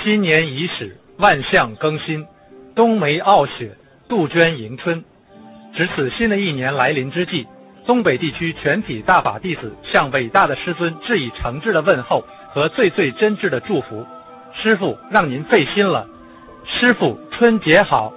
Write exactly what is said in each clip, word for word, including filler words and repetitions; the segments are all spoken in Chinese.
新年已始，万象更新，冬梅傲雪，杜鹃迎春。值此新的一年来临之际，东北地区全体大法弟子向伟大的师尊致以诚挚的问候和最最真挚的祝福。师父让您费心了，师父春节好。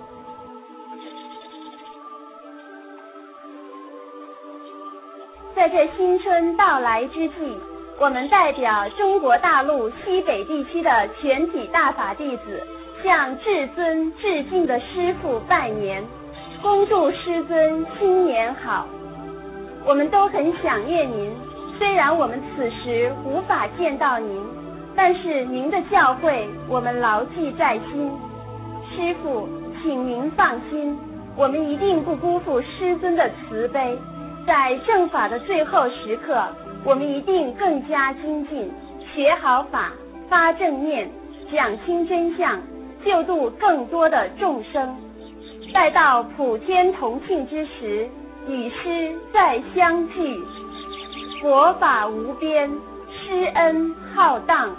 在这新春到来之际，我们代表中国大陆西北地区的全体大法弟子，向至尊至敬的师父拜年，恭祝师尊新年好。我们都很想念您，虽然我们此时无法见到您，但是您的教诲我们牢记在心。师父，请您放心，我们一定不辜负师尊的慈悲。在正法的最后时刻，我们一定更加精进，学好法，发正念，讲清真相，救度更多的众生。待到普天同庆之时，与师再相聚。佛法无边，师恩浩荡。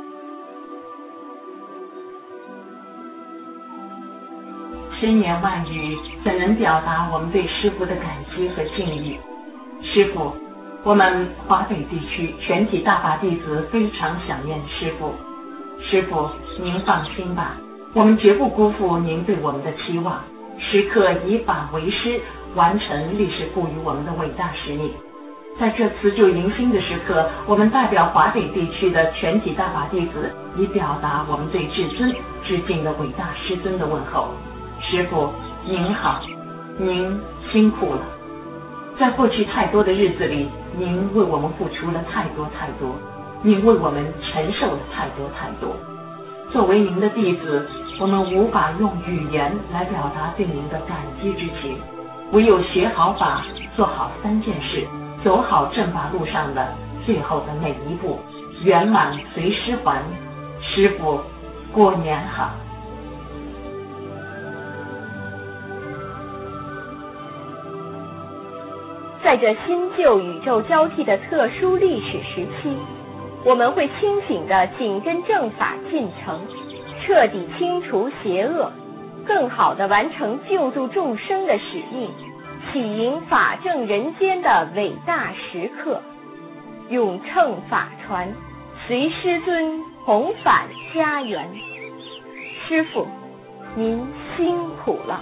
千言万语怎能表达我们对师父的感激和敬意？师父，我们华北地区全体大法弟子非常想念师父。师父，您放心吧，我们绝不辜负您对我们的期望，时刻以法为师，完成历史赋予我们的伟大使命。在这辞旧迎新的时刻，我们代表华北地区的全体大法弟子，以表达我们对至尊致敬的伟大师尊的问候。师父您好，您辛苦了。在过去太多的日子里，您为我们付出了太多太多，您为我们承受了太多太多。作为您的弟子，我们无法用语言来表达对您的感激之情，唯有学好法，做好三件事，走好正法路上的最后的每一步，圆满随师还。师父，过年好。 在这新旧宇宙交替的特殊历史时期，我们会清醒地紧跟正法进程，彻底清除邪恶，更好地完成救度众生的使命，启迎法正人间的伟大时刻。永乘法传，随师尊重返家园。师父，您辛苦了。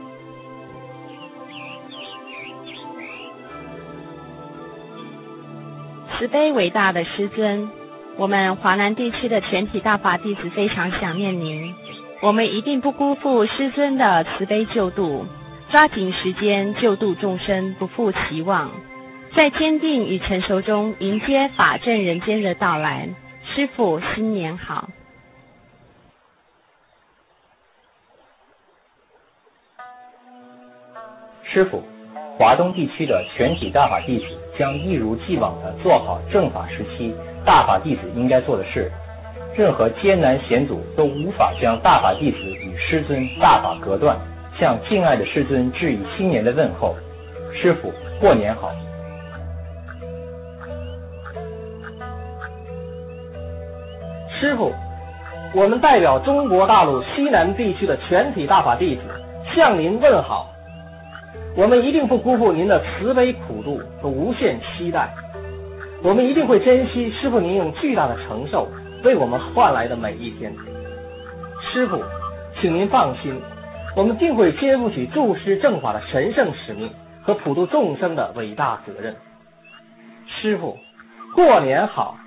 慈悲伟大的师尊，我们华南地区的全体大法弟子非常想念您，我们一定不辜负师尊的慈悲救度，抓紧时间救度众生，不负期望，在坚定与成熟中迎接法正人间的到来。师父新年好。 师父，华东地区的全体大法弟子将一如既往地做好正法时期大法弟子应该做的事，任何艰难险阻都无法将大法弟子与师尊大法隔断，向敬爱的师尊致以新年的问候。师父，过年好。 师父，我们代表中国大陆西南地区的全体大法弟子向您问好。我们一定不辜负您的慈悲苦度和无限期待，我们一定会珍惜师父您用巨大的承受为我们换来的每一天。师父，请您放心，我们定会肩负起注师正法的神圣使命和普度众生的伟大责任。师父，过年好。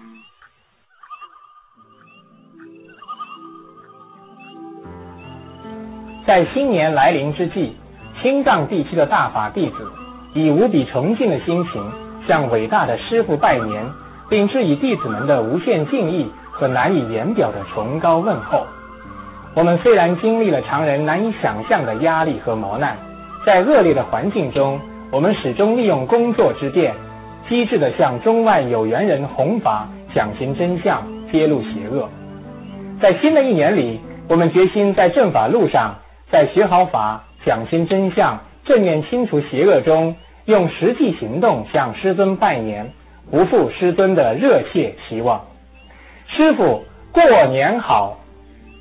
在新年来临之际，青藏地区的大法弟子以无比崇敬的心情向伟大的师父拜年，并致以弟子们的无限敬意和难以言表的崇高问候。我们虽然经历了常人难以想象的压力和磨难，在恶劣的环境中，我们始终利用工作之便，机智地向中外有缘人弘法，讲行真相，揭露邪恶。在新的一年里，我们决心在正法路上，在学好法、讲清真相、正面清除邪恶中，用实际行动向师尊拜年，不负师尊的热切期望。师父，过年好。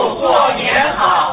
过年好。